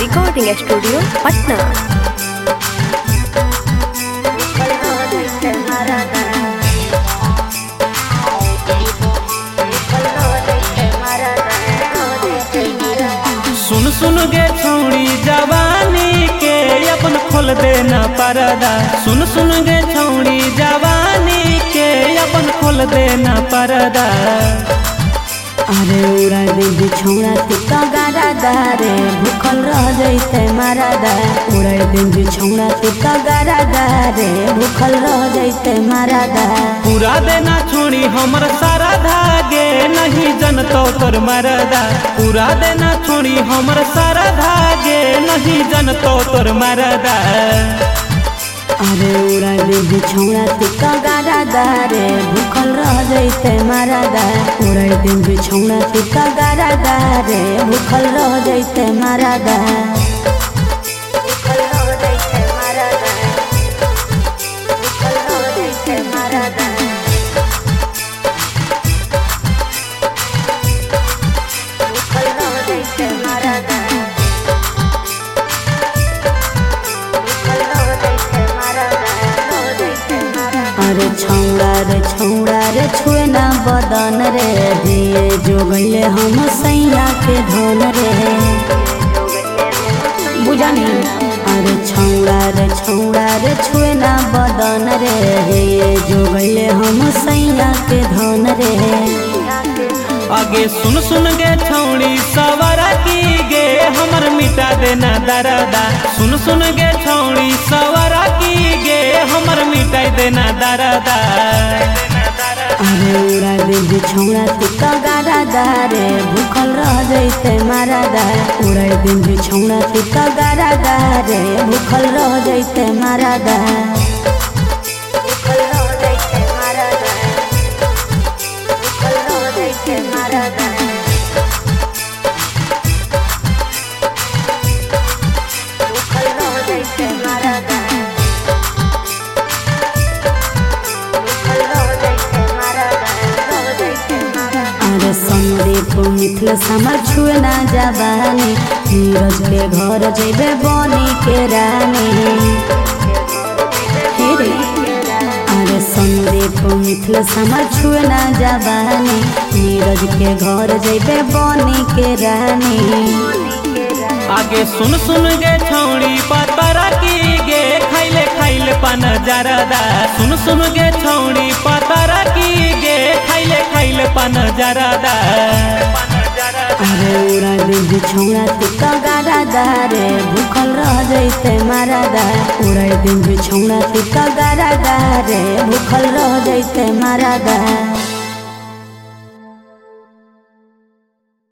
Recording studio Patna. सुन सुन गे छौड़ी जवानी के अपन खोल देना परदा। सुन सुन गे छौड़ी जवानी के अपन खोल देना परदा। अरे उड़ा दे छौड़ा तू तो गारा दारे भूखल रह जैते मारा दा। उड़ा दे छौड़ा तू तो गारा दारे भूखल रह जैते मारा दा। पूरा देना छोड़ी हमर सारा धागे नहीं जनतो तोर मरदा। पूरा देना छोड़ी हमर सारा धागे नहीं जनतो तोर मरदा। अरे उड़ा दे छौड़ा तू तो गारा दारे भूखल रह जैते मारा दा। उड़ा दे छौड़ा तू तो गारा दारे भूखल रह जैते मारा दा। अरे छौड़ा रे छुए ना बदन रे दिए जो गईले हम सैया के धन रे बुझानी। अरे छौड़ा रे छुए ना बदन रे दिए जो गईले हम सैया के धन रे। आगे सुन सुन गे छौड़ी सवारा की गे हमर मिटा देना दरदा। सुन सुन गे छौड़ी सवारा की गे हमर मिटा देना दरदा। अरे उड़ा दे छौड़ा तू तो गारा दारे भूखल रह जैते मारा दा। उड़ा दे छौड़ा तू तो गारा दारे भूखल रह जैते मारा दा। मिथिल समर छुए ना जवानी नीरज के घर जेबे बनी के रानी। अरे संदीप मिथिल समर छुए ना जवानी नीरज के घर जेबे बनी के रानी। आगे सुन सुन गे छौड़ी पतरा की गे खाइले पान जरदा। सुन सुन गे छौड़ी पतरा की गे खाइले पान जरदा। अरे उड़ा दे छौड़ा तू तो गारा दारे भूखल रह जैते मारा दा। उड़ा दे छौड़ा तू तो गारा दारे भूखल रह जैते मारा दा।